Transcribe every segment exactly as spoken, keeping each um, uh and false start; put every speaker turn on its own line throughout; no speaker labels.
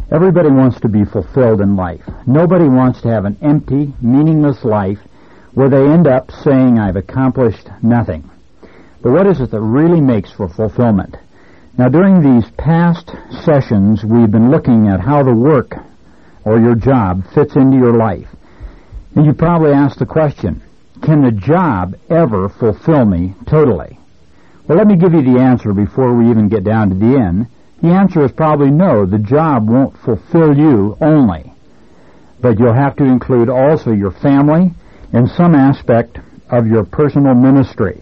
Everybody wants to be fulfilled in life. Nobody wants to have an empty, meaningless life where they end up saying, I've accomplished nothing. But what is it that really makes for fulfillment? Now, during these past sessions, we've been looking at how the work or your job fits into your life. And you probably asked the question, can the job ever fulfill me totally? Well, let me give you the answer before we even get down to the end. The answer is probably no. The job won't fulfill you only. But you'll have to include also your family and some aspect of your personal ministry.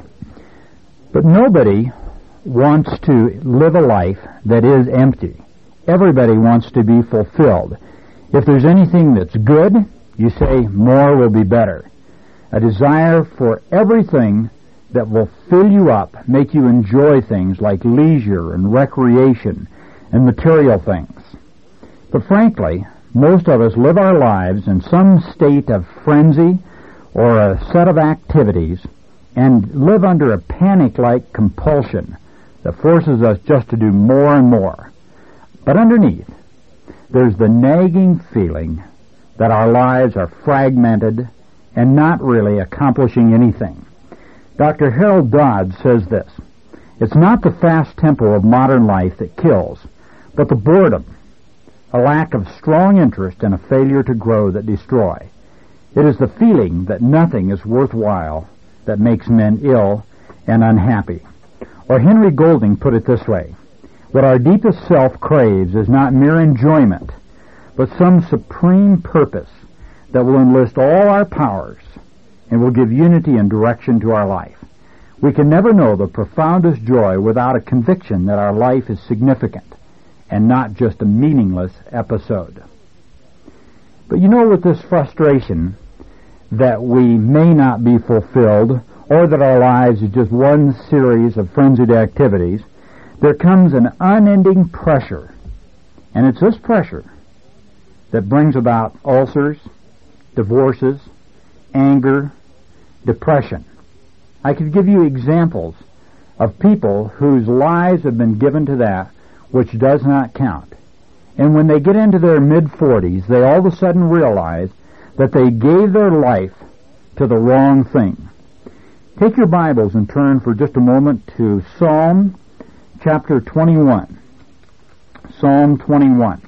But nobody wants to live a life that is empty. Everybody wants to be fulfilled. If there's anything that's good, you say more will be better. A desire for everything that will fill you up, make you enjoy things like leisure and recreation and material things. But frankly, most of us live our lives in some state of frenzy or a set of activities and live under a panic-like compulsion that forces us just to do more and more. But underneath, there's the nagging feeling that our lives are fragmented and not really accomplishing anything. Doctor Harold Dodd says this, it's not the fast tempo of modern life that kills, but the boredom, a lack of strong interest and a failure to grow that destroy. It is the feeling that nothing is worthwhile that makes men ill and unhappy. Or Henry Golding put it this way, what our deepest self craves is not mere enjoyment, but some supreme purpose that will enlist all our powers and will give unity and direction to our life. We can never know the profoundest joy without a conviction that our life is significant and not just a meaningless episode. But you know, with this frustration that we may not be fulfilled or that our lives is just one series of frenzied activities, there comes an unending pressure. And it's this pressure that brings about ulcers, divorces, anger, depression. I could give you examples of people whose lives have been given to that which does not count. And when they get into their mid-forties, they all of a sudden realize that they gave their life to the wrong thing. Take your Bibles and turn for just a moment to Psalm chapter twenty-one. Psalm twenty-one.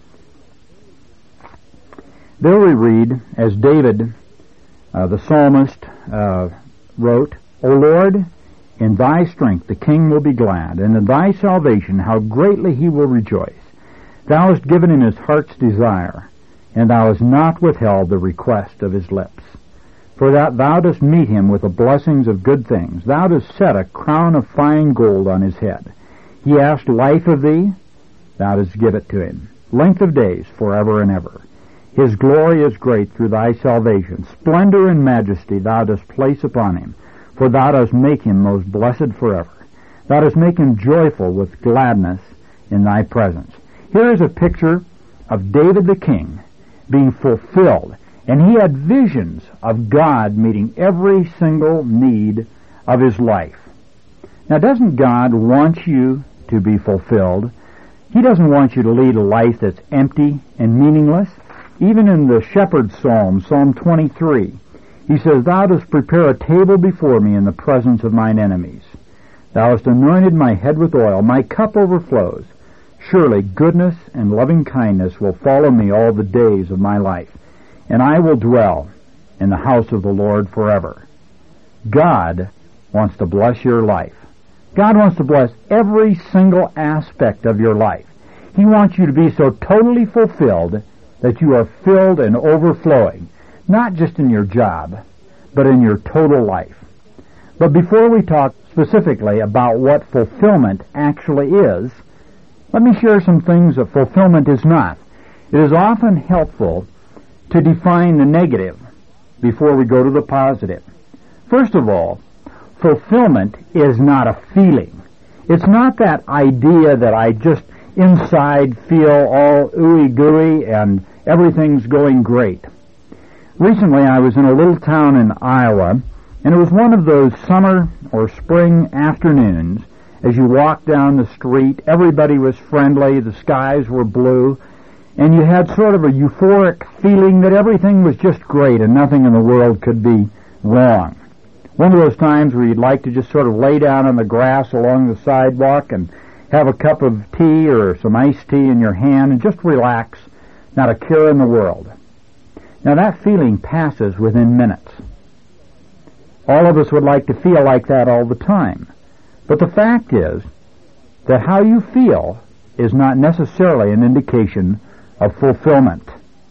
There we read, as David, uh, the psalmist, uh, wrote, O Lord, in thy strength the king will be glad, and in thy salvation how greatly he will rejoice. Thou hast given him his heart's desire, and thou hast not withheld the request of his lips. For that thou dost meet him with the blessings of good things. Thou dost set a crown of fine gold on his head. He asked life of thee, thou dost give it to him. Length of days forever and ever. His glory is great through thy salvation. Splendor and majesty thou dost place upon him, for thou dost make him most blessed forever. Thou dost make him joyful with gladness in thy presence. Here is a picture of David the king being fulfilled, and he had visions of God meeting every single need of his life. Now, doesn't God want you to be fulfilled? He doesn't want you to lead a life that's empty and meaningless. Even in the shepherd's psalm, Psalm twenty-three, he says, Thou dost prepare a table before me in the presence of mine enemies. Thou hast anointed my head with oil. My cup overflows. Surely goodness and loving kindness will follow me all the days of my life, and I will dwell in the house of the Lord forever. God wants to bless your life. God wants to bless every single aspect of your life. He wants you to be so totally fulfilled that you are filled and overflowing, not just in your job, but in your total life. But before we talk specifically about what fulfillment actually is, let me share some things that fulfillment is not. It is often helpful to define the negative before we go to the positive. First of all, fulfillment is not a feeling. It's not that idea that I just inside feel all ooey-gooey and everything's going great. Recently I was in a little town in Iowa, and it was one of those summer or spring afternoons. As you walked down the street, everybody was friendly, the skies were blue, and you had sort of a euphoric feeling that everything was just great and nothing in the world could be wrong. One of those times where you'd like to just sort of lay down on the grass along the sidewalk and have a cup of tea or some iced tea in your hand and just relax, not a care in the world. Now that feeling passes within minutes. All of us would like to feel like that all the time. But the fact is that how you feel is not necessarily an indication of fulfillment.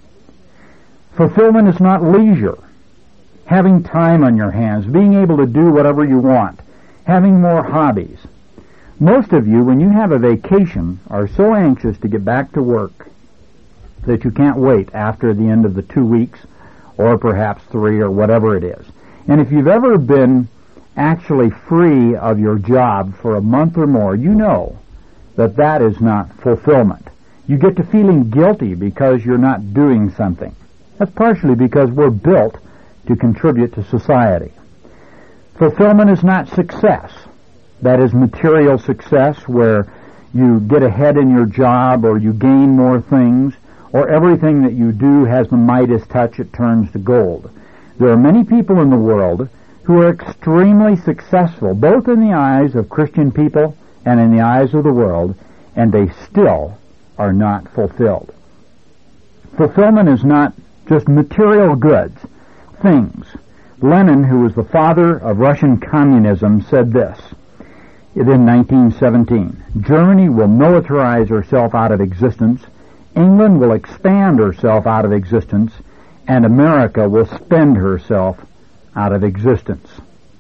Fulfillment is not leisure, having time on your hands, being able to do whatever you want, having more hobbies. Most of you, when you have a vacation, are so anxious to get back to work that you can't wait after the end of the two weeks or perhaps three or whatever it is. And if you've ever been actually free of your job for a month or more, you know that that is not fulfillment. You get to feeling guilty because you're not doing something. That's partially because we're built to contribute to society. Fulfillment is not success. That is material success where you get ahead in your job or you gain more things or everything that you do has the Midas touch, it turns to gold. There are many people in the world who are extremely successful, both in the eyes of Christian people and in the eyes of the world, and they still are not fulfilled. Fulfillment is not just material goods, things. Lenin, who was the father of Russian communism, said this in nineteen seventeen, "Germany will militarize herself out of existence, England will expand herself out of existence, and America will spend herself out of existence."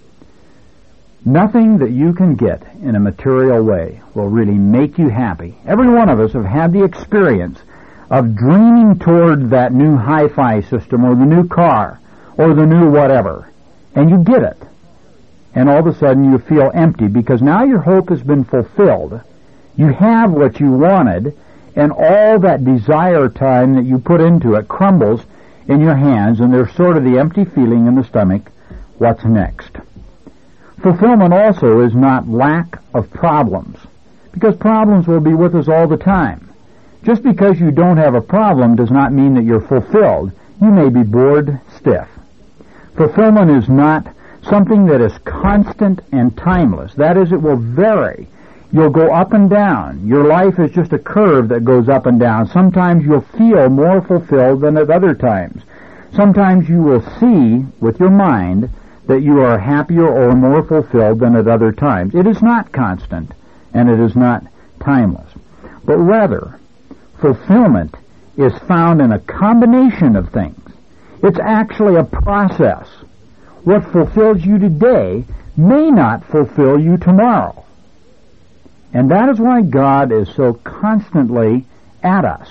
Nothing that you can get in a material way will really make you happy. Every one of us have had the experience of dreaming toward that new hi-fi system or the new car or the new whatever, and you get it. And all of a sudden you feel empty because now your hope has been fulfilled. You have what you wanted, and all that desire time that you put into it crumbles in your hands, and there's sort of the empty feeling in the stomach, what's next? Fulfillment also is not lack of problems, because problems will be with us all the time. Just because you don't have a problem does not mean that you're fulfilled. You may be bored stiff. Fulfillment is not something that is constant and timeless. That is, it will vary. You'll go up and down. Your life is just a curve that goes up and down. Sometimes you'll feel more fulfilled than at other times. Sometimes you will see with your mind that you are happier or more fulfilled than at other times. It is not constant, and it is not timeless. But rather, fulfillment is found in a combination of things. It's actually a process. What fulfills you today may not fulfill you tomorrow. And that is why God is so constantly at us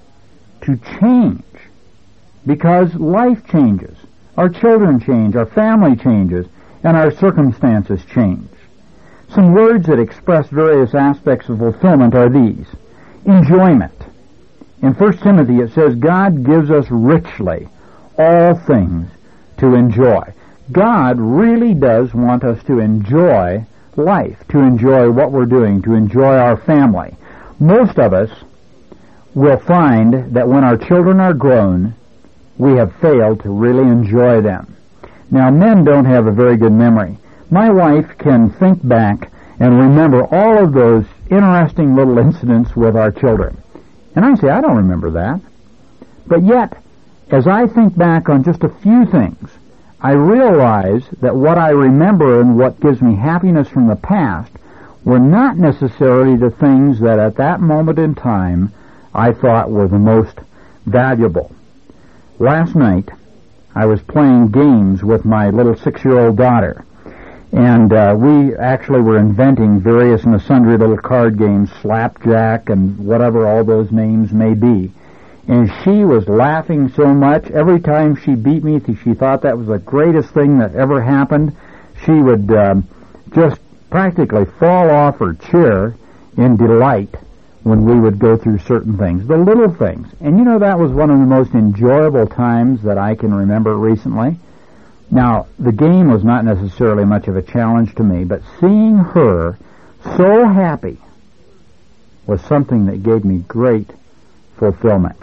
to change, because life changes, our children change, our family changes, and our circumstances change. Some words that express various aspects of fulfillment are these. Enjoyment. In First Timothy it says, God gives us richly all things to enjoy. God really does want us to enjoy life, to enjoy what we're doing, to enjoy our family. Most of us will find that when our children are grown, we have failed to really enjoy them. Now, men don't have a very good memory. My wife can think back and remember all of those interesting little incidents with our children. And I say, I don't remember that. But yet, as I think back on just a few things, I realize that what I remember and what gives me happiness from the past were not necessarily the things that at that moment in time I thought were the most valuable. Last night, I was playing games with my little six-year-old daughter, and uh, we actually were inventing various and sundry little card games, slapjack and whatever all those names may be. And she was laughing so much. Every time she beat me, she thought that was the greatest thing that ever happened. She would um, just practically fall off her chair in delight when we would go through certain things, the little things. And you know, that was one of the most enjoyable times that I can remember recently. Now, the game was not necessarily much of a challenge to me, but seeing her so happy was something that gave me great fulfillment.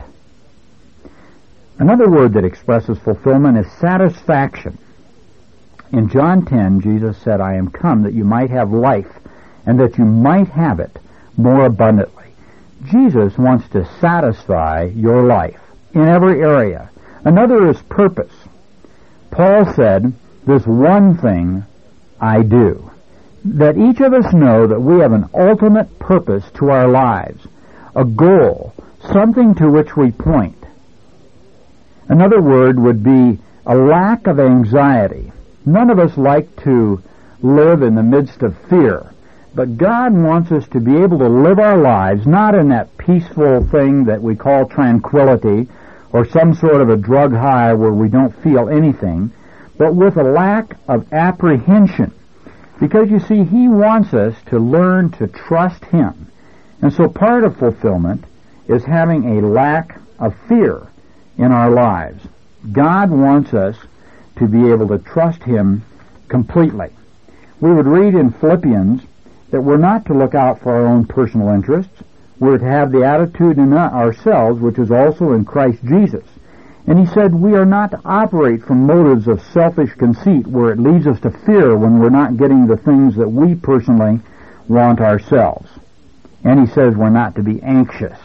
Another word that expresses fulfillment is satisfaction. In John ten, Jesus said, I am come that you might have life, and that you might have it more abundantly. Jesus wants to satisfy your life in every area. Another is purpose. Paul said, this one thing I do. That each of us know that we have an ultimate purpose to our lives, a goal, something to which we point. Another word would be a lack of anxiety. None of us like to live in the midst of fear, but God wants us to be able to live our lives not in that peaceful thing that we call tranquility or some sort of a drug high where we don't feel anything, but with a lack of apprehension. Because, you see, He wants us to learn to trust Him. And so part of fulfillment is having a lack of fear in our lives. God wants us to be able to trust Him completely. We would read in Philippians that we're not to look out for our own personal interests. We're to have the attitude in ourselves which is also in Christ Jesus. And he said we are not to operate from motives of selfish conceit where it leads us to fear when we're not getting the things that we personally want ourselves. And he says we're not to be anxious.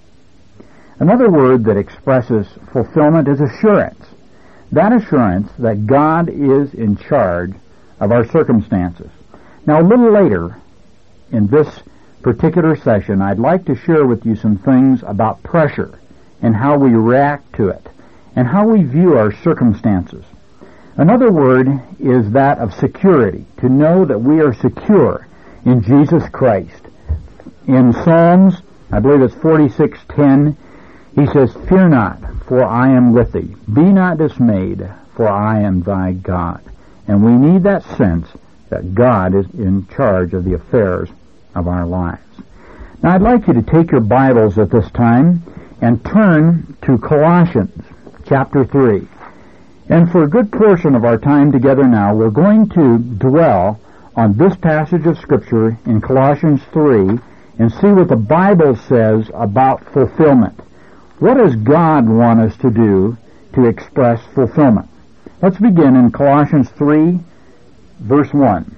Another word that expresses fulfillment is assurance. That assurance that God is in charge of our circumstances. Now, a little later in this particular session, I'd like to share with you some things about pressure and how we react to it and how we view our circumstances. Another word is that of security, to know that we are secure in Jesus Christ. In Psalms, I believe it's forty-six ten, he says, Fear not, for I am with thee. Be not dismayed, for I am thy God. And we need that sense that God is in charge of the affairs of our lives. Now, I'd like you to take your Bibles at this time and turn to Colossians chapter three. And for a good portion of our time together now, we're going to dwell on this passage of Scripture in Colossians three and see what the Bible says about fulfillment. What does God want us to do to express fulfillment? Let's begin in Colossians three, verse one.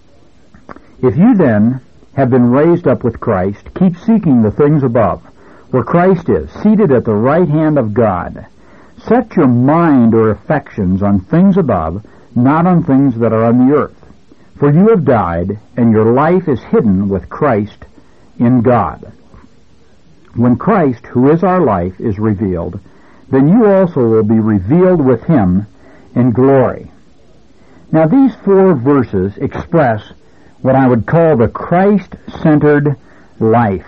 If you then have been raised up with Christ, keep seeking the things above, where Christ is, seated at the right hand of God. Set your mind or affections on things above, not on things that are on the earth. For you have died, and your life is hidden with Christ in God. When Christ, who is our life, is revealed, then you also will be revealed with Him in glory. Now, these four verses express what I would call the Christ-centered life.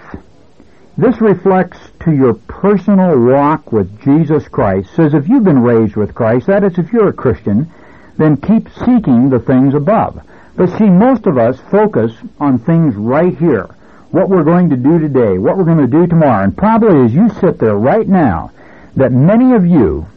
This reflects to your personal walk with Jesus Christ. Says if you've been raised with Christ, that is, if you're a Christian, then keep seeking the things above. But see, most of us focus on things right here. What we're going to do today, what we're going to do tomorrow. And probably as you sit there right now, that many of you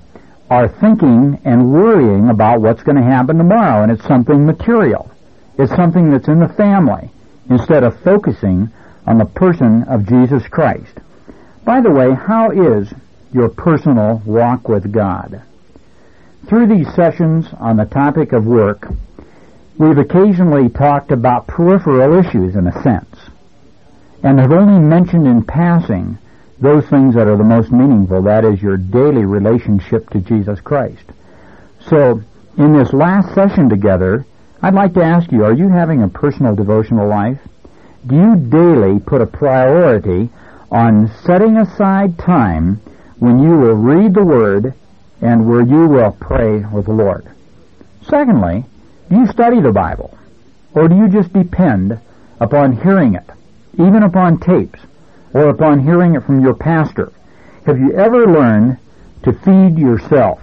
are thinking and worrying about what's going to happen tomorrow, and it's something material. It's something that's in the family, instead of focusing on the person of Jesus Christ. By the way, how is your personal walk with God? Through these sessions on the topic of work, we've occasionally talked about peripheral issues in a sense, and have only mentioned in passing those things that are the most meaningful, that is your daily relationship to Jesus Christ. So, in this last session together, I'd like to ask you, are you having a personal devotional life? Do you daily put a priority on setting aside time when you will read the Word and where you will pray with the Lord? Secondly, do you study the Bible? Or do you just depend upon hearing it, even upon tapes, or upon hearing it from your pastor? Have you ever learned to feed yourself?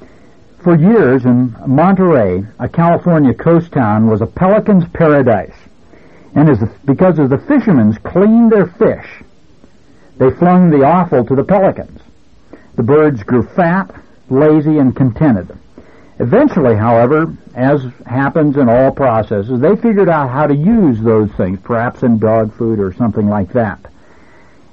For years in Monterey, a California coast town, was a pelican's paradise. And as the, because as the fishermen cleaned their fish, they flung the offal to the pelicans. The birds grew fat, lazy, and contented. Eventually, however, as happens in all processes, they figured out how to use those things, perhaps in dog food or something like that.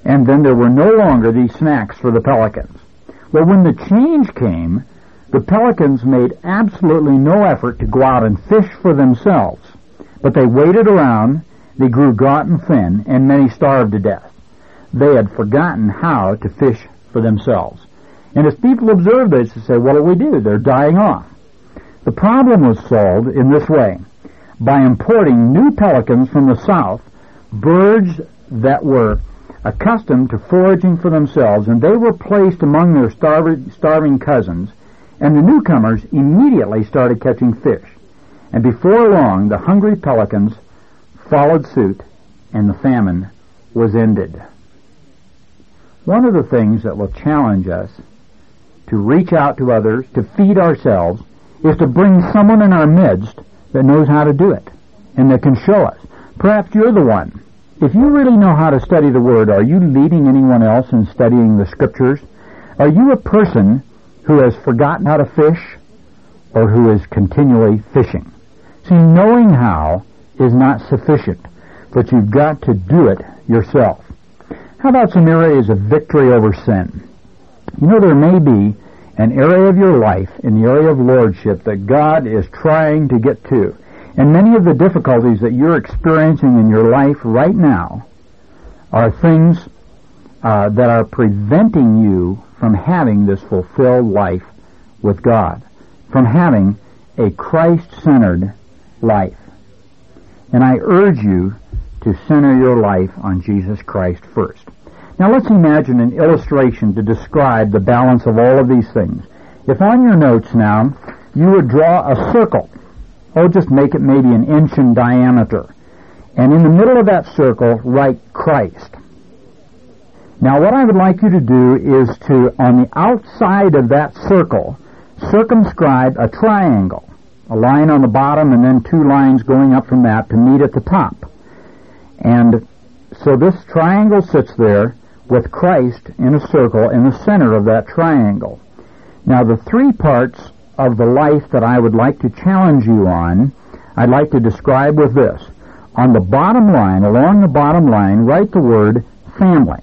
and then there were no longer these snacks for the pelicans. Well, when the change came, the pelicans made absolutely no effort to go out and fish for themselves, but they waited around, they grew gaunt and thin, and many starved to death. They had forgotten how to fish for themselves. And as people observed this, they said, what do we do? They're dying off. The problem was solved in this way. By importing new pelicans from the south, birds that were accustomed to foraging for themselves, and they were placed among their starving, starving cousins, and the newcomers immediately started catching fish. And before long, the hungry pelicans followed suit, and the famine was ended. One of the things that will challenge us to reach out to others, to feed ourselves, is to bring someone in our midst that knows how to do it and that can show us. Perhaps you're the one. If you really know how to study the Word, are you leading anyone else in studying the Scriptures? Are you a person who has forgotten how to fish or who is continually fishing? See, knowing how is not sufficient, but you've got to do it yourself. How about some areas of victory over sin? You know, there may be an area of your life, in the area of lordship, that God is trying to get to. And many of the difficulties that you're experiencing in your life right now are things uh, that are preventing you from having this fulfilled life with God, from having a Christ-centered life. And I urge you to center your life on Jesus Christ first. Now let's imagine an illustration to describe the balance of all of these things. If on your notes now you would draw a circle, oh, just make it maybe an inch in diameter, and in the middle of that circle write Christ. Now what I would like you to do is to, on the outside of that circle, circumscribe a triangle, a line on the bottom and then two lines going up from that to meet at the top. And so this triangle sits there with Christ in a circle in the center of that triangle. Now the three parts of the life that I would like to challenge you on, I'd like to describe with this. On the bottom line, along the bottom line, write the word family.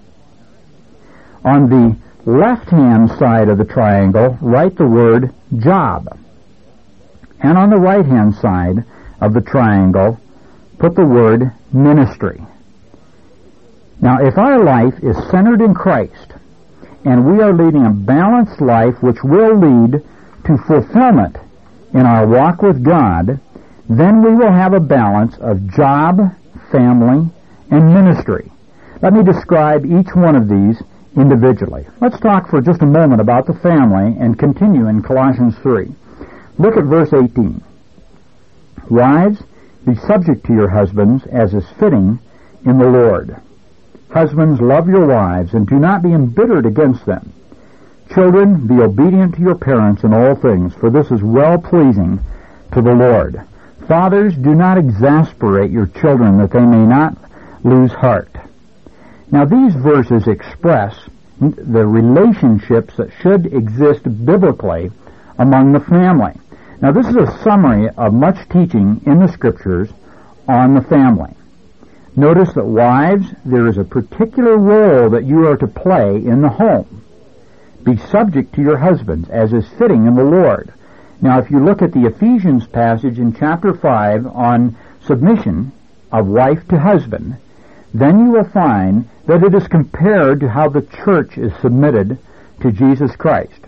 On the left-hand side of the triangle, write the word job. And on the right-hand side of the triangle, put the word ministry. Now, if our life is centered in Christ, and we are leading a balanced life which will lead to fulfillment in our walk with God, then we will have a balance of job, family, and ministry. Let me describe each one of these individually. Let's talk for just a moment about the family and continue in Colossians three. Look at verse eighteen. Wives, be subject to your husbands as is fitting in the Lord. Husbands, love your wives, and do not be embittered against them. Children, be obedient to your parents in all things, for this is well-pleasing to the Lord. Fathers, do not exasperate your children, that they may not lose heart. Now, these verses express the relationships that should exist biblically among the family. Now, this is a summary of much teaching in the Scriptures on the family. Notice that wives, there is a particular role that you are to play in the home. Be subject to your husbands, as is fitting in the Lord. Now, if you look at the Ephesians passage in chapter five on submission of wife to husband, then you will find that it is compared to how the church is submitted to Jesus Christ.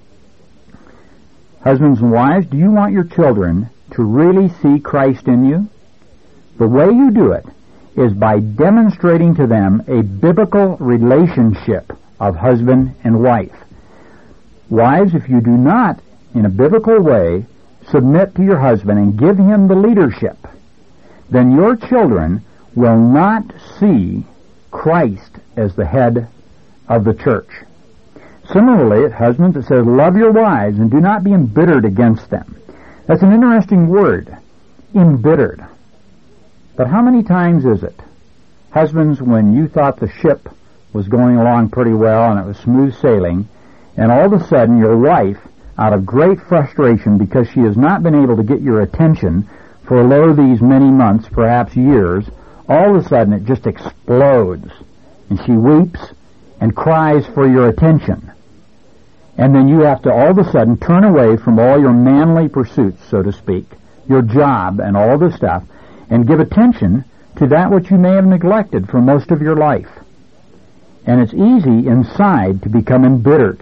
Husbands and wives, do you want your children to really see Christ in you? The way you do it is by demonstrating to them a biblical relationship of husband and wife. Wives, if you do not, in a biblical way, submit to your husband and give him the leadership, then your children will not see Christ as the head of the church. Similarly, husbands, it says, love your wives and do not be embittered against them. That's an interesting word, embittered. But how many times is it, husbands, when you thought the ship was going along pretty well and it was smooth sailing, and all of a sudden your wife, out of great frustration because she has not been able to get your attention for lo these many months, perhaps years, all of a sudden it just explodes and she weeps and cries for your attention. And then you have to all of a sudden turn away from all your manly pursuits, so to speak, your job and all this stuff, and give attention to that which you may have neglected for most of your life. And it's easy inside to become embittered.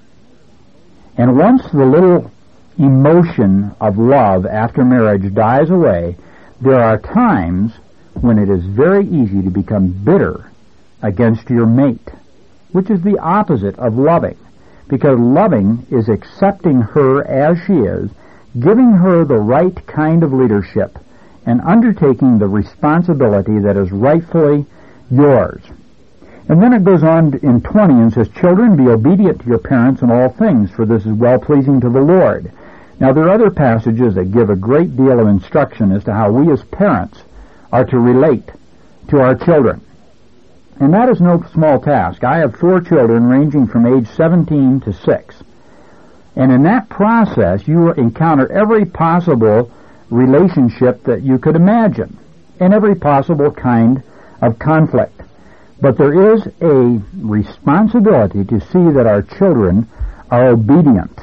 And once the little emotion of love after marriage dies away, there are times when it is very easy to become bitter against your mate, which is the opposite of loving. Because loving is accepting her as she is, giving her the right kind of leadership, and undertaking the responsibility that is rightfully yours. And then it goes on in twenty and says, "Children, be obedient to your parents in all things, for this is well-pleasing to the Lord." Now, there are other passages that give a great deal of instruction as to how we as parents are to relate to our children. And that is no small task. I have four children ranging from age seventeen to six. And in that process, you encounter every possible relationship that you could imagine, and every possible kind of conflict. But there is a responsibility to see that our children are obedient.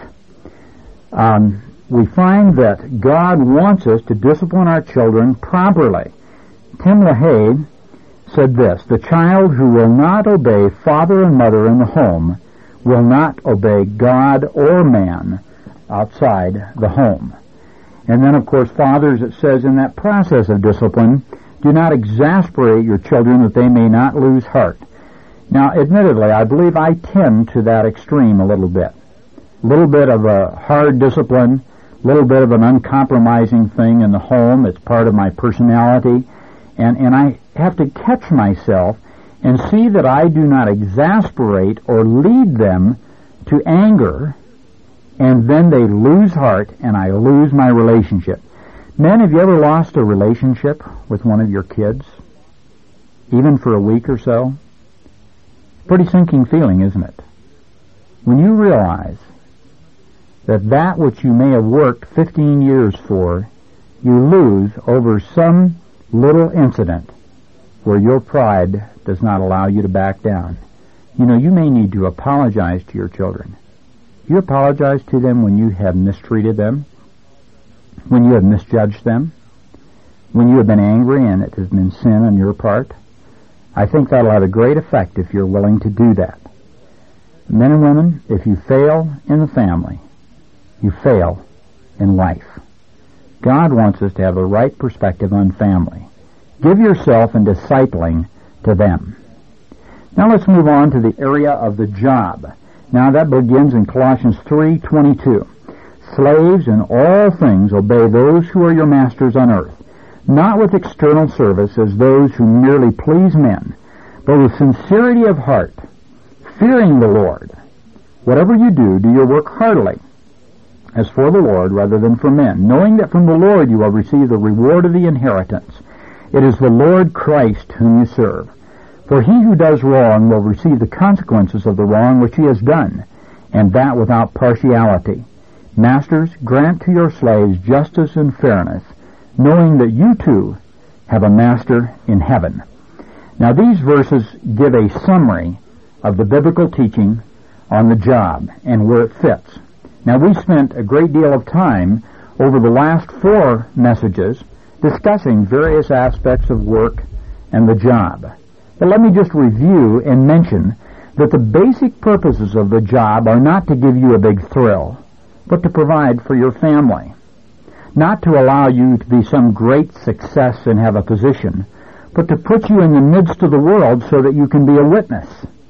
Um, we find that God wants us to discipline our children properly. Tim LaHaye said this, "The child who will not obey father and mother in the home will not obey God or man outside the home." And then, of course, fathers, it says in that process of discipline, do not exasperate your children that they may not lose heart. Now, admittedly, I believe I tend to that extreme a little bit. A little bit of a hard discipline, a little bit of an uncompromising thing in the home. It's part of my personality. And, and I have to catch myself and see that I do not exasperate or lead them to anger, and then they lose heart and I lose my relationship. Men, have you ever lost a relationship with one of your kids? Even for a week or so? Pretty sinking feeling, isn't it? When you realize that that which you may have worked fifteen years for, you lose over some little incident where your pride does not allow you to back down. You know, you may need to apologize to your children. You apologize to them when you have mistreated them, when you have misjudged them, when you have been angry and it has been sin on your part. I think that'll have a great effect if you're willing to do that. Men and women, if you fail in the family, you fail in life. God wants us to have a right perspective on family. Give yourself in discipling to them. Now let's move on to the area of the job. Now that begins in Colossians three twenty-two. Slaves, in all things obey those who are your masters on earth, not with external service as those who merely please men, but with sincerity of heart, fearing the Lord. Whatever you do, do your work heartily, as for the Lord rather than for men, knowing that from the Lord you will receive the reward of the inheritance. It is the Lord Christ whom you serve. For he who does wrong will receive the consequences of the wrong which he has done, and that without partiality. Masters, grant to your slaves justice and fairness, knowing that you too have a master in heaven. Now these verses give a summary of the biblical teaching on the job and where it fits. Now we spent a great deal of time over the last four messages discussing various aspects of work and the job. But let me just review and mention that the basic purposes of the job are not to give you a big thrill, but to provide for your family. Not to allow you to be some great success and have a position, but to put you in the midst of the world so that you can be a witness.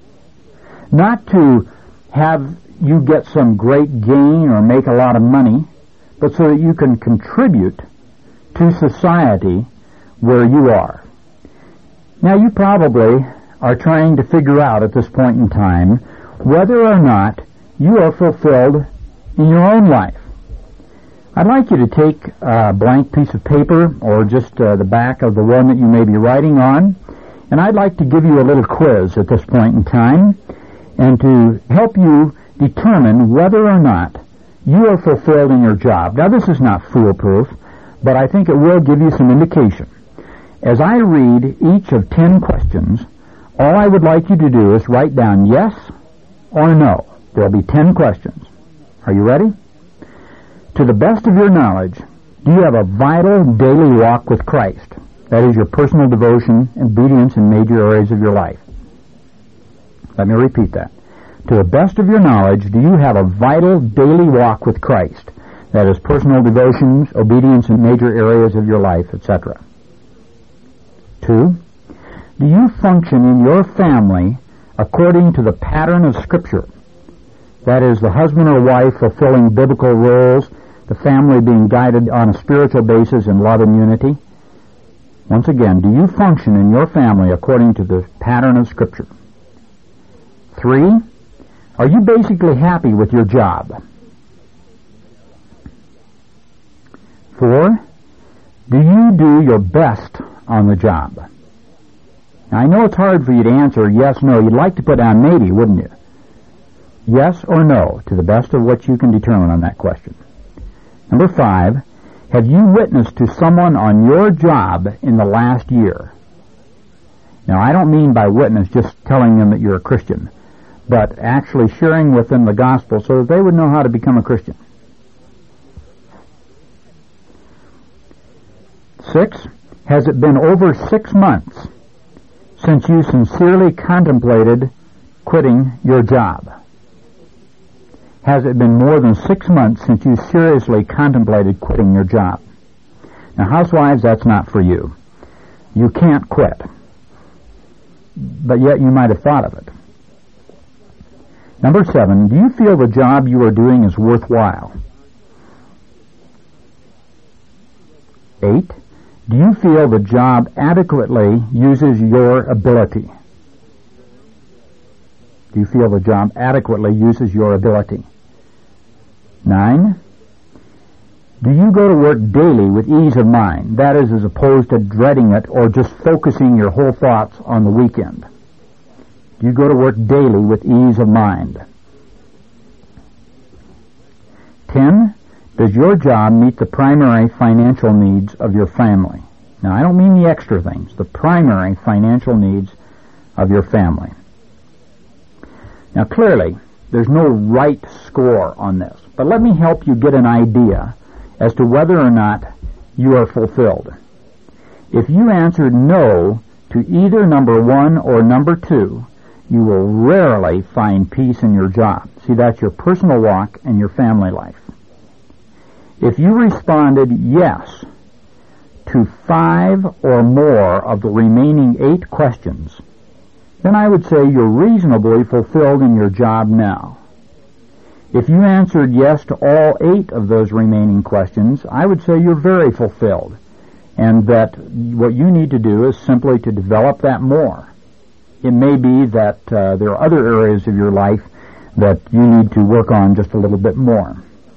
Not to have you get some great gain or make a lot of money, but so that you can contribute to society where you are. Now you probably are trying to figure out at this point in time whether or not you are fulfilled in your own life. I'd like you to take a blank piece of paper or just uh, the back of the one that you may be writing on, and I'd like to give you a little quiz at this point in time and to help you determine whether or not you are fulfilled in your job. Now this is not foolproof, but I think it will give you some indication. As I read each of ten questions, All I would like you to do is write down yes or no. There will be ten questions. Are you ready? To the best of your knowledge, do you have a vital daily walk with Christ? That is your personal devotion and obedience in major areas of your life. Let me repeat that. To the best of your knowledge, do you have a vital daily walk with Christ? That is personal devotions, obedience in major areas of your life, et cetera. Two, do you function in your family according to the pattern of Scripture? That is, the husband or wife fulfilling biblical roles, the family being guided on a spiritual basis in love and unity. Once again, do you function in your family according to the pattern of Scripture? Three, are you basically happy with your job? Four, do you do your best on the job? Now, I know it's hard for you to answer yes, no. You'd like to put down maybe, wouldn't you? Yes or no, to the best of what you can determine on that question. Number five, have you witnessed to someone on your job in the last year? Now, I don't mean by witness just telling them that you're a Christian, but actually sharing with them the gospel so that they would know how to become a Christian. Six, has it been over six months since you sincerely contemplated quitting your job? Has it been more than six months since you seriously contemplated quitting your job? Now, housewives, that's not for you. You can't quit. But yet you might have thought of it. Number seven, do you feel the job you are doing is worthwhile? Eight, do you feel the job adequately uses your ability? Do you feel the job adequately uses your ability? Nine, do you go to work daily with ease of mind? That is, as opposed to dreading it or just focusing your whole thoughts on the weekend. Do you go to work daily with ease of mind? Ten, does your job meet the primary financial needs of your family? Now, I don't mean the extra things, the primary financial needs of your family. Now, clearly, there's no right score on this, but let me help you get an idea as to whether or not you are fulfilled. If you answered no to either number one or number two, you will rarely find peace in your job. See, that's your personal walk and your family life. If you responded yes to five or more of the remaining eight questions, then I would say you're reasonably fulfilled in your job now. If you answered yes to all eight of those remaining questions, I would say you're very fulfilled, and that what you need to do is simply to develop that more. It may be that uh, there are other areas of your life that you need to work on just a little bit more.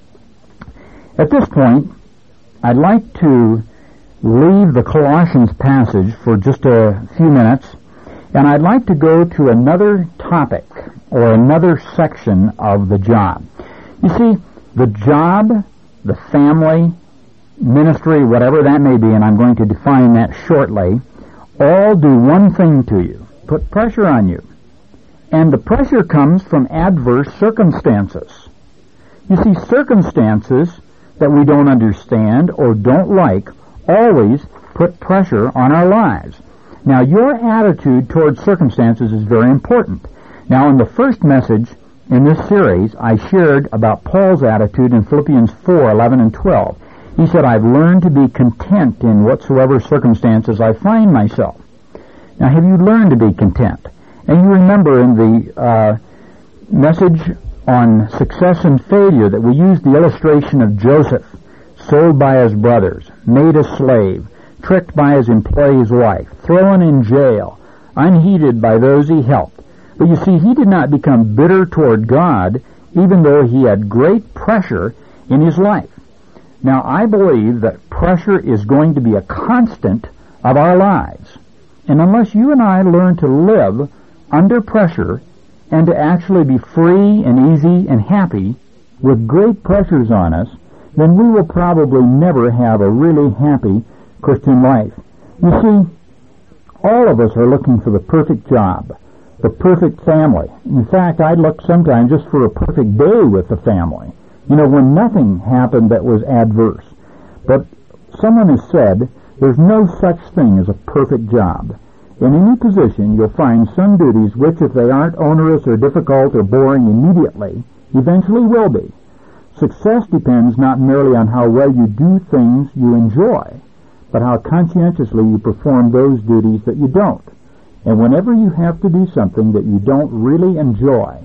At this point, I'd like to leave the Colossians passage for just a few minutes, and I'd like to go to another topic or another section of the job. You see, the job, the family, ministry, whatever that may be, and I'm going to define that shortly, all do one thing to you: put pressure on you. And the pressure comes from adverse circumstances. You see, circumstances that we don't understand or don't like always put pressure on our lives. Now, your attitude towards circumstances is very important. Now, in the first message in this series, I shared about Paul's attitude in Philippians four, eleven, and twelve. He said, I've learned to be content in whatsoever circumstances I find myself. Now, have you learned to be content? And you remember in the uh, message on success and failure that we used the illustration of Joseph, sold by his brothers, made a slave, tricked by his employee's wife, thrown in jail, unheeded by those he helped. But you see, he did not become bitter toward God, even though he had great pressure in his life. Now, I believe that pressure is going to be a constant of our lives. And unless you and I learn to live under pressure and to actually be free and easy and happy with great pressures on us, then we will probably never have a really happy Christian life. You see, All of us are looking for the perfect job, the perfect family. In fact, I look sometimes just for a perfect day with the family, you know, when nothing happened that was adverse. But someone has said there's no such thing as a perfect job. In any position, you'll find some duties which, if they aren't onerous or difficult or boring immediately, eventually will be. Success depends not merely on how well you do things you enjoy, but how conscientiously you perform those duties that you don't. And whenever you have to do something that you don't really enjoy,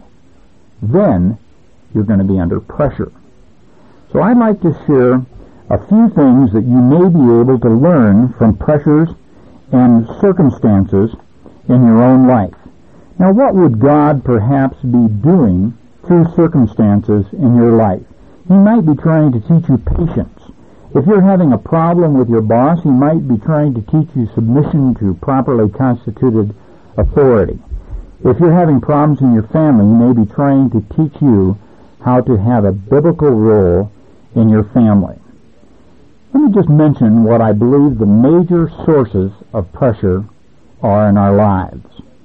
then you're going to be under pressure. So I'd like to share a few things that you may be able to learn from pressures and circumstances in your own life. Now, what would God perhaps be doing through circumstances in your life? He might be trying to teach you patience. If you're having a problem with your boss, he might be trying to teach you submission to properly constituted authority. If you're having problems in your family, he may be trying to teach you how to have a biblical role in your family. Let me just mention what I believe the major sources of pressure are in our lives.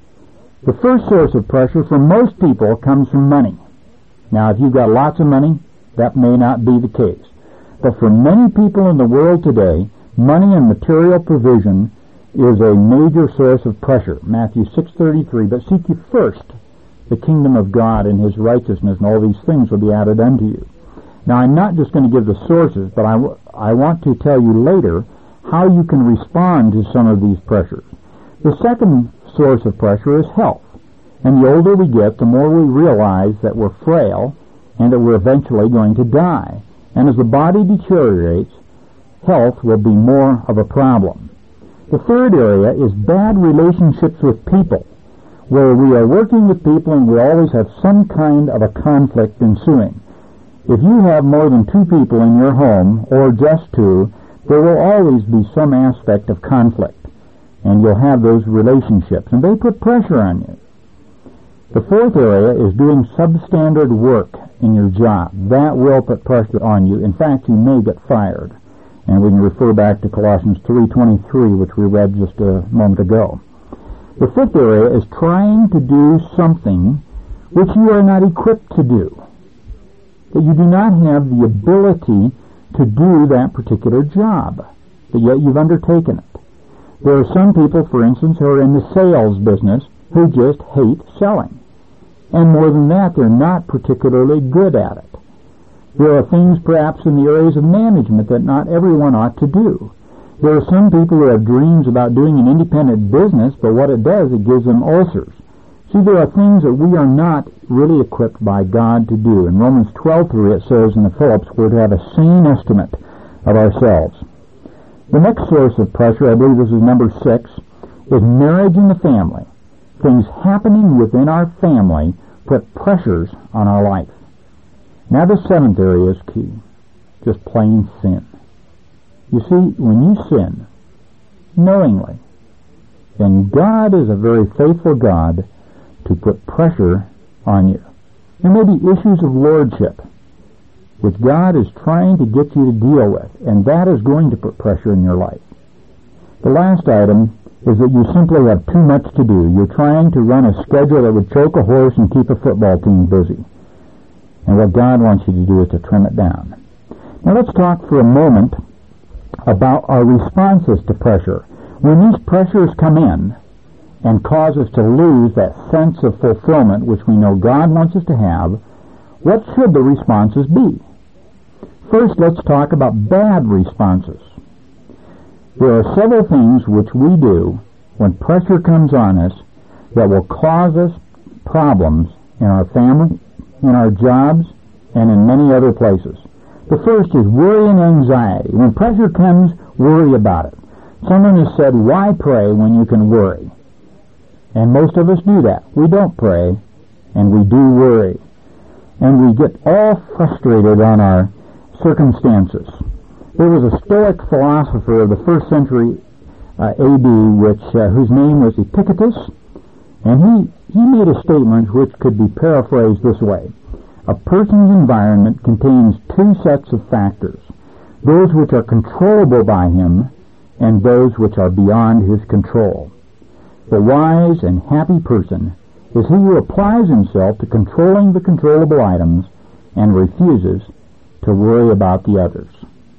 The first source of pressure for most people comes from money. Now, if you've got lots of money, that may not be the case. But for many people in the world today, money and material provision is a major source of pressure. Matthew six thirty-three, but seek ye first the kingdom of God and his righteousness, and all these things will be added unto you. Now, I'm not just going to give the sources, but I, w- I want to tell you later how you can respond to some of these pressures. The second source of pressure is health. And the older we get, the more we realize that we're frail and that we're eventually going to die. And as the body deteriorates, health will be more of a problem. The third area is bad relationships with people, where we are working with people and we always have some kind of a conflict ensuing. If you have more than two people in your home, or just two, there will always be some aspect of conflict, and you'll have those relationships, and they put pressure on you. The fourth area is doing substandard work in your job. That will put pressure on you. In fact, you may get fired. And we can refer back to Colossians three twenty-three, which we read just a moment ago. The fifth area is trying to do something which you are not equipped to do, that you do not have the ability to do that particular job, but yet you've undertaken it. There are some people, for instance, who are in the sales business who just hate selling. And more than that, they're not particularly good at it. There are things perhaps in the areas of management that not everyone ought to do. There are some people who have dreams about doing an independent business, but what it does, it gives them ulcers. See, there are things that we are not really equipped by God to do. In Romans twelve three it says in the Phillips, we're to have a sane estimate of ourselves. The next source of pressure, I believe this is number six, is marriage in the family. Things happening within our family put pressures on our life. Now the seventh area is key, just plain sin. You see, when you sin knowingly, then God is a very faithful God to put pressure on you. There may be issues of lordship, which God is trying to get you to deal with, and that is going to put pressure in your life. The last item is that you simply have too much to do. You're trying to run a schedule that would choke a horse and keep a football team busy. And what God wants you to do is to trim it down. Now let's talk for a moment about our responses to pressure. When these pressures come in and cause us to lose that sense of fulfillment which we know God wants us to have, what should the responses be? First, let's talk about bad responses. There are several things which we do when pressure comes on us that will cause us problems in our family, in our jobs, and in many other places. The first is worry and anxiety. When pressure comes, worry about it. Someone has said, why pray when you can worry? And most of us do that. We don't pray, and we do worry. And we get all frustrated on our circumstances. There was a Stoic philosopher of the first century uh, A D, which uh, whose name was Epictetus, and he, he made a statement which could be paraphrased this way. A person's environment contains two sets of factors, those which are controllable by him and those which are beyond his control. The wise and happy person is he who applies himself to controlling the controllable items and refuses to worry about the others.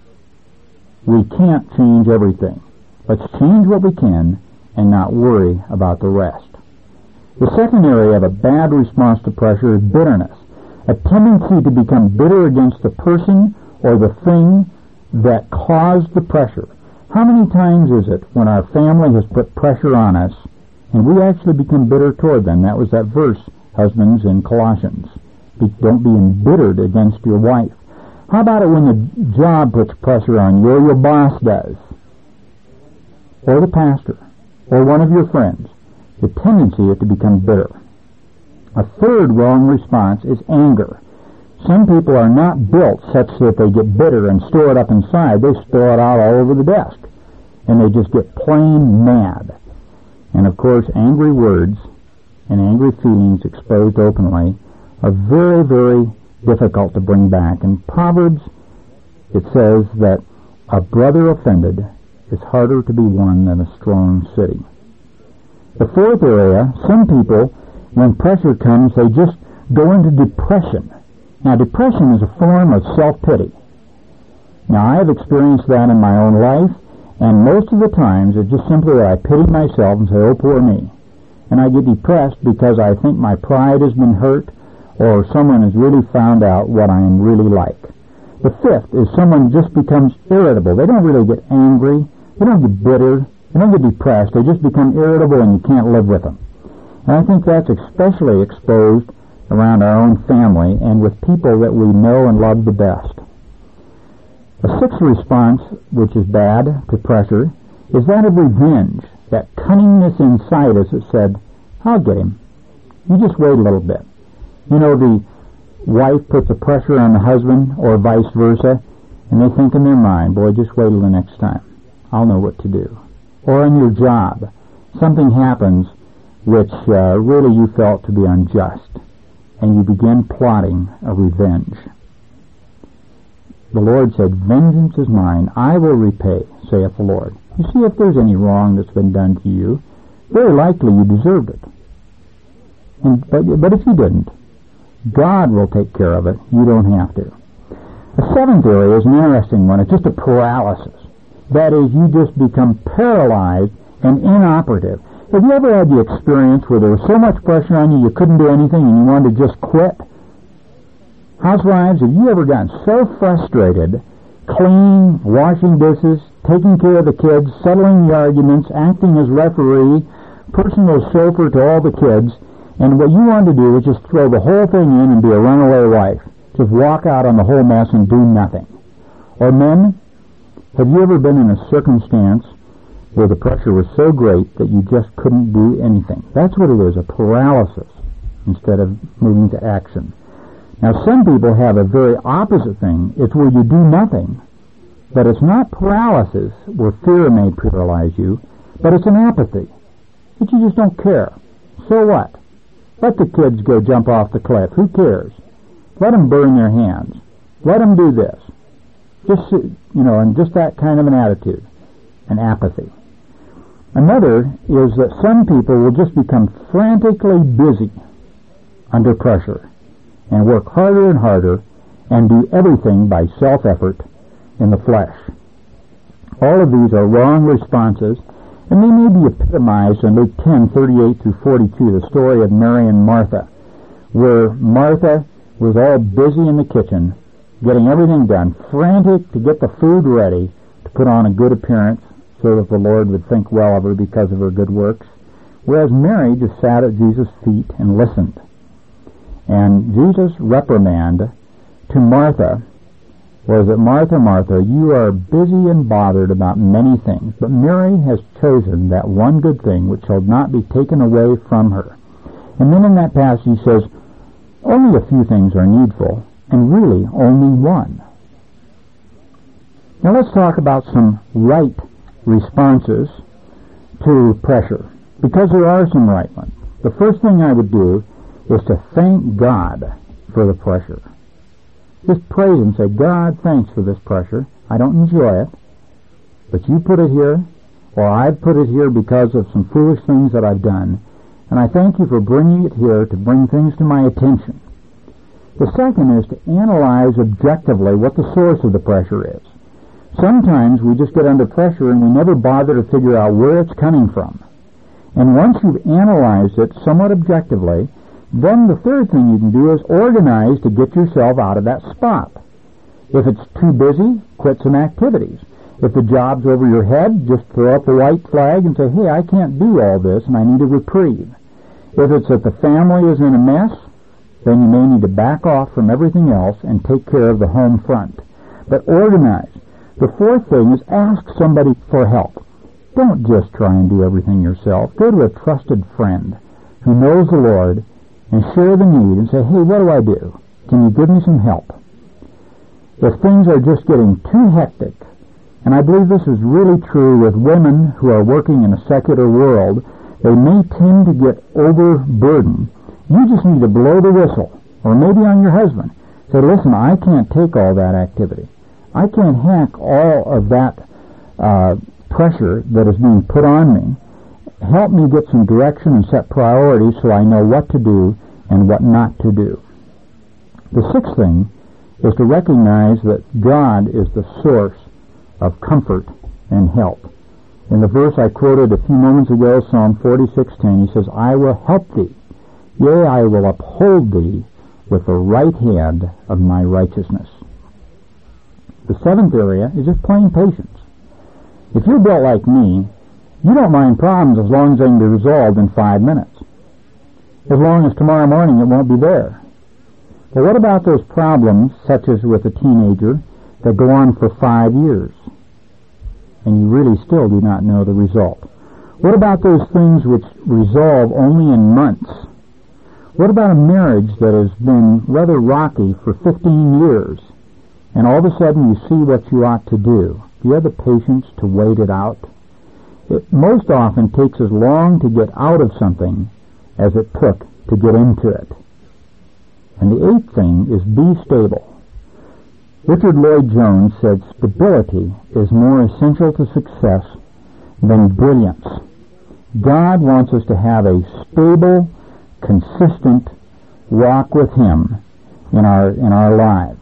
We can't change everything. Let's change what we can and not worry about the rest. The second area of a bad response to pressure is bitterness, a tendency to become bitter against the person or the thing that caused the pressure. How many times is it when our family has put pressure on us and we actually become bitter toward them? That was that verse, husbands, in Colossians. Be, don't be embittered against your wife. How about it when the job puts pressure on you, or your boss does, or the pastor, or one of your friends? The tendency is to become bitter. A third wrong response is anger. Some people are not built such that they get bitter and store it up inside. They store it out all over the desk, and they just get plain mad. And of course, angry words and angry feelings exposed openly are very, very difficult to bring back. In Proverbs, it says that a brother offended is harder to be won than a strong city. The fourth area, some people, when pressure comes, they just go into depression. Now, depression is a form of self-pity. Now, I have experienced that in my own life, and most of the times it's just simply that I pity myself and say, oh, poor me. And I get depressed because I think my pride has been hurt, or someone has really found out what I am really like. The fifth is someone just becomes irritable. They don't really get angry. They don't get bitter. They don't get depressed. They just become irritable and you can't live with them. And I think that's especially exposed around our own family and with people that we know and love the best. A sixth response, which is bad to pressure, is that of revenge, that cunningness inside us that said, I'll get him. You just wait a little bit. You know, the wife puts a pressure on the husband, or vice versa, and they think in their mind, boy, just wait till the next time. I'll know what to do. Or in your job, something happens which uh, really you felt to be unjust, and you begin plotting a revenge. The Lord said, vengeance is mine, I will repay, saith the Lord. You see, if there's any wrong that's been done to you, very likely you deserved it. And, but, but if you didn't, God will take care of it. You don't have to. The seventh area is an interesting one. It's just a paralysis. That is, you just become paralyzed and inoperative. Have you ever had the experience where there was so much pressure on you you couldn't do anything and you wanted to just quit? Housewives, have you ever gotten so frustrated, cleaning, washing dishes, taking care of the kids, settling the arguments, acting as referee, personal chauffeur to all the kids, and what you wanted to do was just throw the whole thing in and be a runaway wife, just walk out on the whole mess and do nothing? Or men, have you ever been in a circumstance where the pressure was so great that you just couldn't do anything? That's what it is, a paralysis, instead of moving to action. Now, some people have a very opposite thing. It's where you do nothing, but it's not paralysis where fear may paralyze you, but it's an apathy, that you just don't care. So what? Let the kids go jump off the cliff. Who cares? Let them burn their hands. Let them do this. Just, you know, and just that kind of an attitude, an apathy. Another is that some people will just become frantically busy under pressure and work harder and harder and do everything by self-effort in the flesh. All of these are wrong responses, and they may be epitomized in Luke ten, thirty-eight through forty-two, the story of Mary and Martha, where Martha was all busy in the kitchen, getting everything done, frantic to get the food ready to put on a good appearance so that the Lord would think well of her because of her good works, whereas Mary just sat at Jesus' feet and listened. And Jesus' reprimand to Martha was that, Martha, Martha, you are busy and bothered about many things, but Mary has chosen that one good thing which shall not be taken away from her. And then in that passage he says, only a few things are needful, and really only one. Now let's talk about some right responses to pressure, because there are some right ones. The first thing I would do is to thank God for the pressure. Just praise Him. Say, God, thanks for this pressure. I don't enjoy it, but you put it here, or I've put it here because of some foolish things that I've done, and I thank you for bringing it here to bring things to my attention. The second is to analyze objectively what the source of the pressure is. Sometimes we just get under pressure and we never bother to figure out where it's coming from. And once you've analyzed it somewhat objectively, then the third thing you can do is organize to get yourself out of that spot. If it's too busy, quit some activities. If the job's over your head, just throw up a white flag and say, hey, I can't do all this and I need a reprieve. If it's that the family is in a mess, then you may need to back off from everything else and take care of the home front. But organize. The fourth thing is ask somebody for help. Don't just try and do everything yourself. Go to a trusted friend who knows the Lord and share the need and say, hey, what do I do? Can you give me some help? If things are just getting too hectic, and I believe this is really true with women who are working in a secular world, they may tend to get overburdened. You just need to blow the whistle, or maybe on your husband. Say, listen, I can't take all that activity. I can't hack all of that uh, pressure that is being put on me. Help me get some direction and set priorities so I know what to do and what not to do. The sixth thing is to recognize that God is the source of comfort and help. In the verse I quoted a few moments ago, Psalm forty-six ten, he says, I will help thee. Yea, I will uphold thee with the right hand of my righteousness. The seventh area is just plain patience. If you're built like me, you don't mind problems as long as they can be resolved in five minutes. As long as tomorrow morning it won't be there. But what about those problems, such as with a teenager, that go on for five years, and you really still do not know the result? What about those things which resolve only in months? What about a marriage that has been rather rocky for fifteen years, and all of a sudden you see what you ought to do? Do you have the patience to wait it out? It most often takes as long to get out of something as it took to get into it. And the eighth thing is be stable. Richard Lloyd Jones said stability is more essential to success than brilliance. God wants us to have a stable, consistent walk with Him in our in our lives.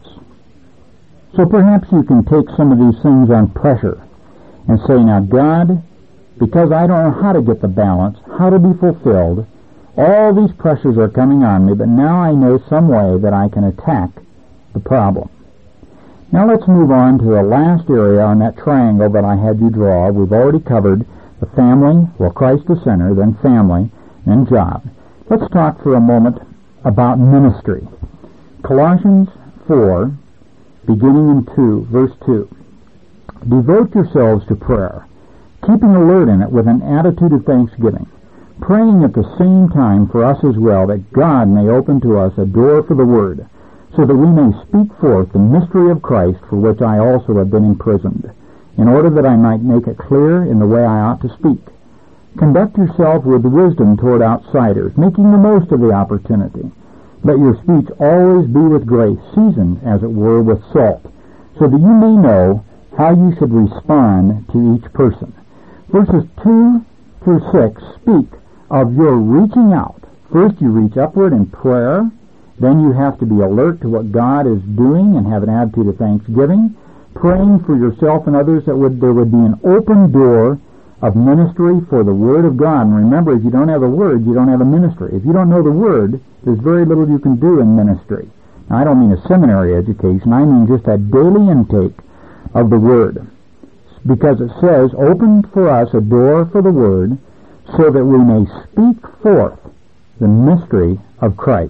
So perhaps you can take some of these things on pressure and say, now God, because I don't know how to get the balance, how to be fulfilled, all these pressures are coming on me, but now I know some way that I can attack the problem. Now let's move on to the last area on that triangle that I had you draw. We've already covered the family, well, Christ the center, then family, then job. Let's talk for a moment about ministry. Colossians four, beginning in two, verse two. Devote yourselves to prayer, keeping alert in it with an attitude of thanksgiving, praying at the same time for us as well, that God may open to us a door for the word, so that we may speak forth the mystery of Christ, for which I also have been imprisoned, in order that I might make it clear in the way I ought to speak. Conduct yourself with wisdom toward outsiders, making the most of the opportunity. Let your speech always be with grace, seasoned, as it were, with salt, so that you may know how you should respond to each person. Verses two through six speak of your reaching out. First you reach upward in prayer, then you have to be alert to what God is doing and have an attitude of thanksgiving, praying for yourself and others that would there would be an open door of ministry for the Word of God. And remember, if you don't have the Word, you don't have a ministry. If you don't know the Word, there's very little you can do in ministry. Now, I don't mean a seminary education. I mean just a daily intake of the Word. Because it says, open for us a door for the Word, so that we may speak forth the mystery of Christ.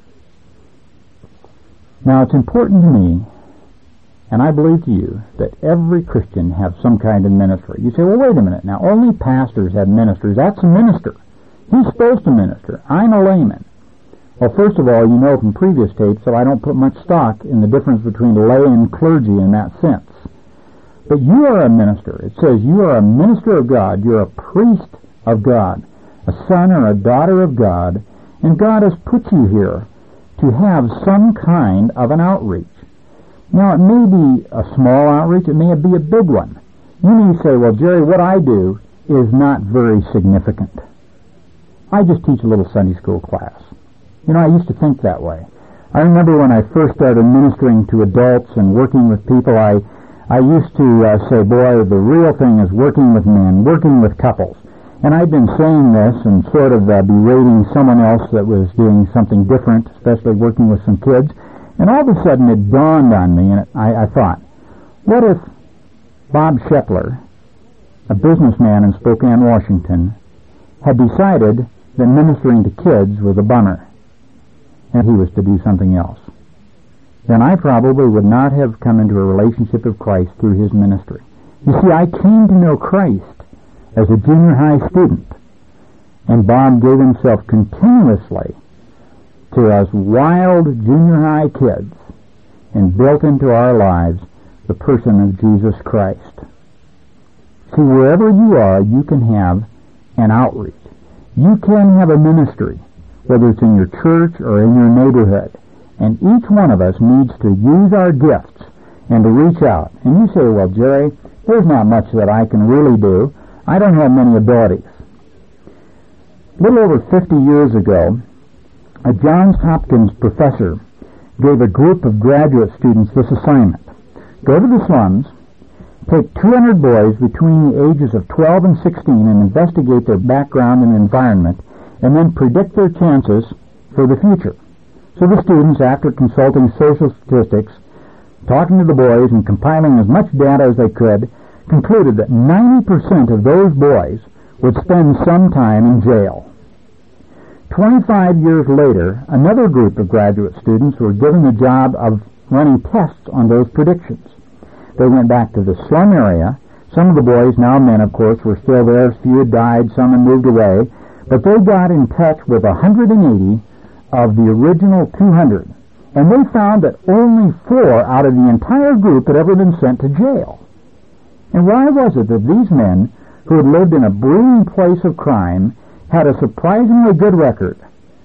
Now, it's important to me, and I believe to you, that every Christian have some kind of ministry. You say, well, wait a minute. Now, only pastors have ministers. That's a minister. He's supposed to minister. I'm a layman. Well, first of all, you know from previous tapes that I don't put much stock in the difference between lay and clergy in that sense. But you are a minister. It says you are a minister of God. You're a priest of God, a son or a daughter of God, and God has put you here to have some kind of an outreach. Now, it may be a small outreach. It may be a big one. You may say, well, Jerry, what I do is not very significant. I just teach a little Sunday school class. You know, I used to think that way. I remember when I first started ministering to adults and working with people, I I used to uh, say, boy, the real thing is working with men, working with couples. And I'd been saying this and sort of uh, berating someone else that was doing something different, especially working with some kids. And all of a sudden it dawned on me, and I, I thought, what if Bob Shepler, a businessman in Spokane, Washington, had decided that ministering to kids was a bummer, and he was to do something else? Then I probably would not have come into a relationship with Christ through his ministry. You see, I came to know Christ as a junior high student, and Bob gave himself continuously to us wild junior high kids and built into our lives the person of Jesus Christ. See, wherever you are, you can have an outreach. You can have a ministry, whether it's in your church or in your neighborhood. And each one of us needs to use our gifts and to reach out. And you say, well, Jerry, there's not much that I can really do. I don't have many abilities. A little over fifty years ago, a Johns Hopkins professor gave a group of graduate students this assignment. Go to the slums, take two hundred boys between the ages of twelve and sixteen and investigate their background and environment, and then predict their chances for the future. So the students, after consulting social statistics, talking to the boys, and compiling as much data as they could, concluded that ninety percent of those boys would spend some time in jail. Twenty-five years later, another group of graduate students were given the job of running tests on those predictions. They went back to the slum area. Some of the boys, now men of course, were still there. A few had died, some had moved away. But they got in touch with one hundred eighty of the original two hundred. And they found that only four out of the entire group had ever been sent to jail. And why was it that these men, who had lived in a brooding place of crime, had a surprisingly good record?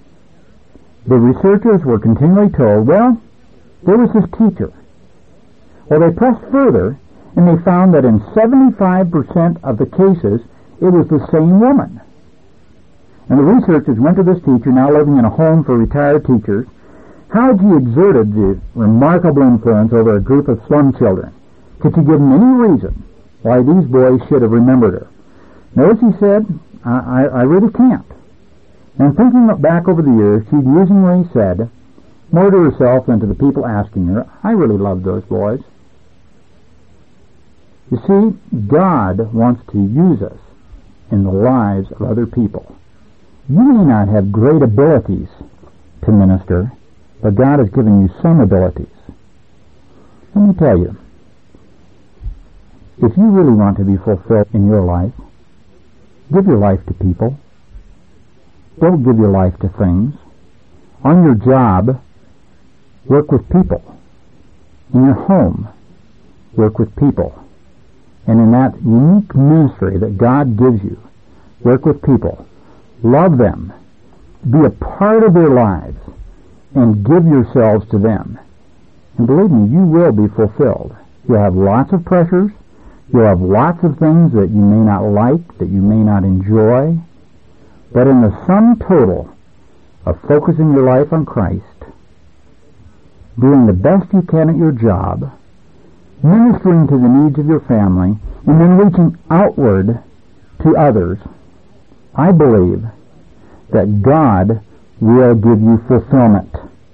The researchers were continually told, well, there was this teacher. Well, they pressed further, and they found that in seventy-five percent of the cases, it was the same woman. And the researchers went to this teacher, now living in a home for retired teachers. How had she exerted the remarkable influence over a group of slum children? Could she give them any reason why these boys should have remembered her? Notice he said, I, I, I really can't. And thinking back over the years, she'd usingly said, more to herself than to the people asking her, I really loved those boys. You see, God wants to use us in the lives of other people. You may not have great abilities to minister, but God has given you some abilities. Let me tell you, if you really want to be fulfilled in your life, give your life to people. Don't give your life to things. On your job, work with people. In your home, work with people. And in that unique ministry that God gives you, work with people. Love them. Be a part of their lives. And give yourselves to them. And believe me, you will be fulfilled. You'll have lots of pressures. You'll have lots of things that you may not like, that you may not enjoy. But in the sum total of focusing your life on Christ, doing the best you can at your job, ministering to the needs of your family, and then reaching outward to others, I believe that God will give you fulfillment.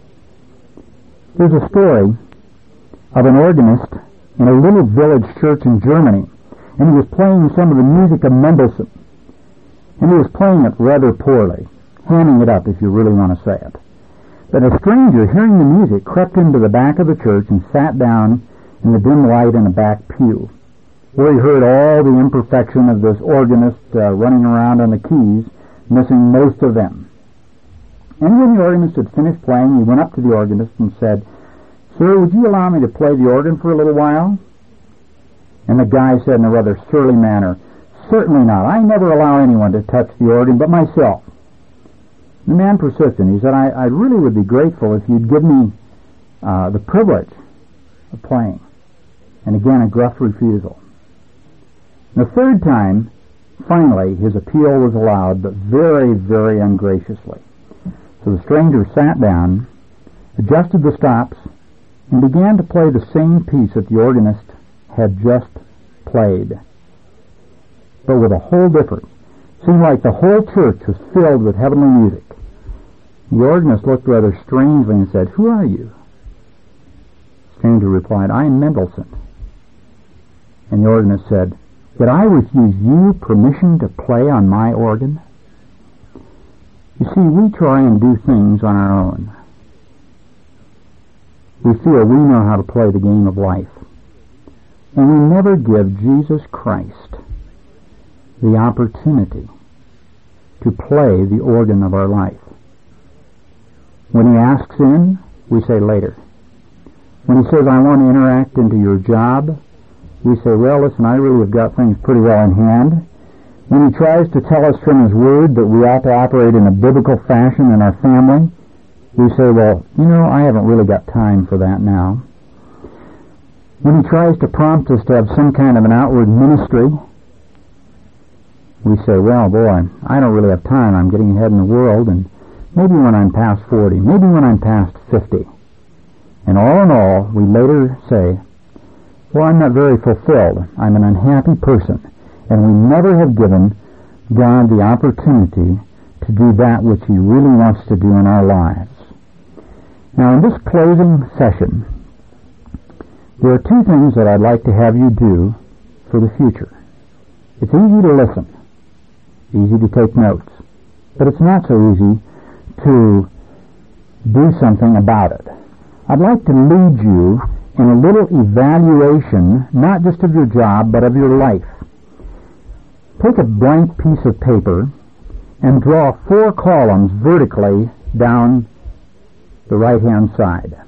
There's a story of an organist in a little village church in Germany, and he was playing some of the music of Mendelssohn, and he was playing it rather poorly, hamming it up if you really want to say it. But a stranger, hearing the music, crept into the back of the church and sat down in the dim light in a back pew, where he heard all the imperfection of this organist uh, running around on the keys, missing most of them. And when the organist had finished playing, he went up to the organist and said, Sir, would you allow me to play the organ for a little while? And the guy said in a rather surly manner, Certainly not. I never allow anyone to touch the organ but myself. The man persisted. He said, I, I really would be grateful if you'd give me uh, the privilege of playing. And again, a gruff refusal. The third time, Finally, his appeal was allowed, but very, very ungraciously. So the stranger sat down, adjusted the stops, and began to play the same piece that the organist had just played, but with a whole different. Seemed like the whole church was filled with heavenly music. The organist looked rather strangely and said, "Who are you?" The stranger replied, "I am Mendelssohn." And the organist said, "Did I refuse you permission to play on my organ?" You see, we try and do things on our own. We feel we know how to play the game of life. And we never give Jesus Christ the opportunity to play the organ of our life. When he asks in, we say later. When he says, "I want to interact into your job," we say, "Well, listen, I really have got things pretty well in hand." When he tries to tell us from his word that we ought to operate in a biblical fashion in our family, we say, "Well, you know, I haven't really got time for that now." When he tries to prompt us to have some kind of an outward ministry, we say, "Well, boy, I don't really have time. I'm getting ahead in the world, and maybe when I'm past forty, maybe when I'm past fifty. And all in all, we later say, "Well, I'm not very fulfilled. I'm an unhappy person." And we never have given God the opportunity to do that which he really wants to do in our lives. Now, in this closing session, there are two things that I'd like to have you do for the future. It's easy to listen, easy to take notes, but it's not so easy to do something about it. I'd like to lead you in a little evaluation, not just of your job, but of your life. Take a blank piece of paper and draw four columns vertically down the right-hand side.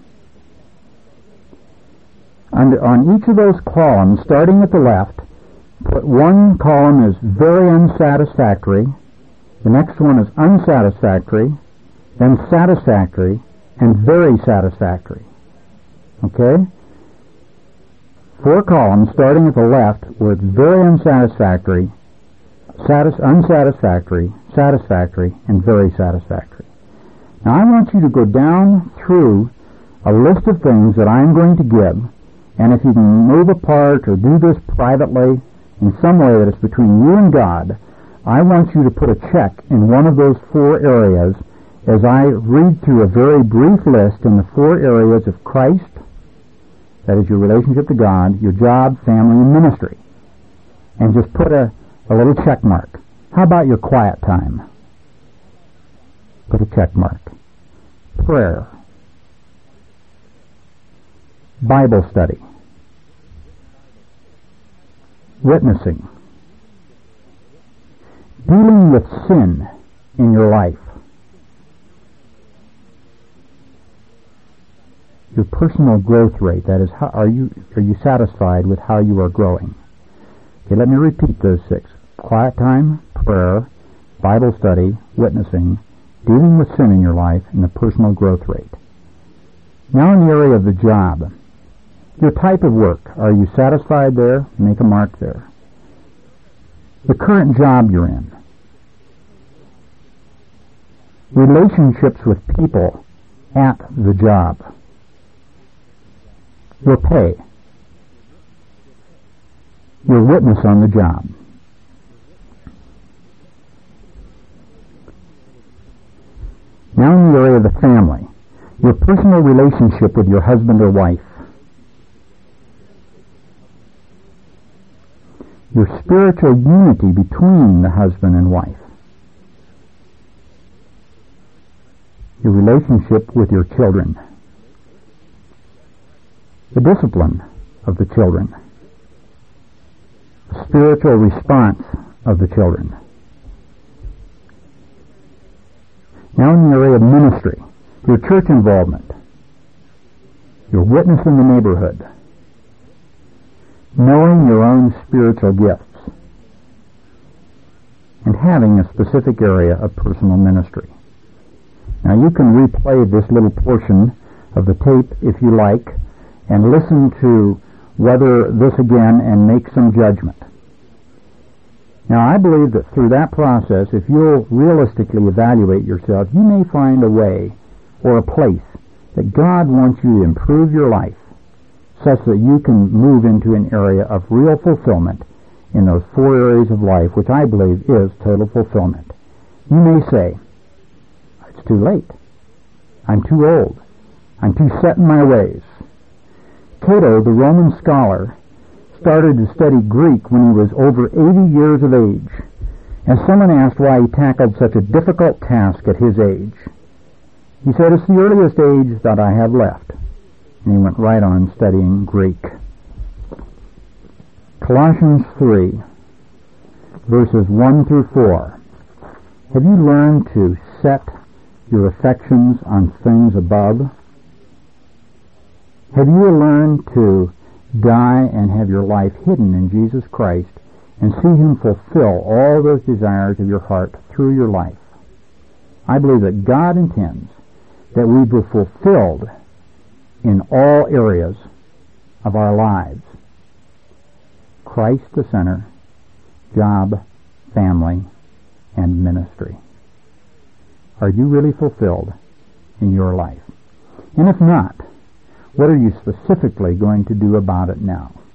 And on each of those columns, starting at the left, put one column as very unsatisfactory, the next one is unsatisfactory, then satisfactory, and very satisfactory. Okay? Four columns starting at the left where it's very unsatisfactory, satis- unsatisfactory, satisfactory, and very satisfactory. Now I want you to go down through a list of things that I'm going to give, and if you can move apart or do this privately in some way that is between you and God, I want you to put a check in one of those four areas as I read through a very brief list in the four areas of Christ, that is your relationship to God, your job, family, and ministry. And just put a, a little check mark. How about your quiet time? Put a check mark. Prayer. Bible study. Witnessing. Dealing with sin in your life. Your personal growth rate, that is, how, are you are you satisfied with how you are growing? Okay, let me repeat those six. Quiet time, prayer, Bible study, witnessing, dealing with sin in your life, and the personal growth rate. Now in the area of the job, your type of work, are you satisfied there? Make a mark there. The current job you're in. Relationships with people at the job. Your pay. Your witness on the job. Now in the area of the family, your personal relationship with your husband or wife. Your spiritual unity between the husband and wife. Your relationship with your children. The discipline of the children. The spiritual response of the children. Now in the area of ministry, your church involvement, your witness in the neighborhood, knowing your own spiritual gifts, and having a specific area of personal ministry. Now you can replay this little portion of the tape if you like, and listen to whether this again and make some judgment. Now, I believe that through that process, if you'll realistically evaluate yourself, you may find a way or a place that God wants you to improve your life such that you can move into an area of real fulfillment in those four areas of life, which I believe is total fulfillment. You may say, it's too late. I'm too old. I'm too set in my ways. Cato, the Roman scholar, started to study Greek when he was over eighty years of age, and someone asked why he tackled such a difficult task at his age. He said, it's the earliest age that I have left. And he went right on studying Greek. Colossians three, verses one through four. Have you learned to set your affections on things above? Have you learned to die and have your life hidden in Jesus Christ and see Him fulfill all those desires of your heart through your life? I believe that God intends that we be fulfilled in all areas of our lives. Christ the center, job, family, and ministry. Are you really fulfilled in your life? And if not, what are you specifically going to do about it now?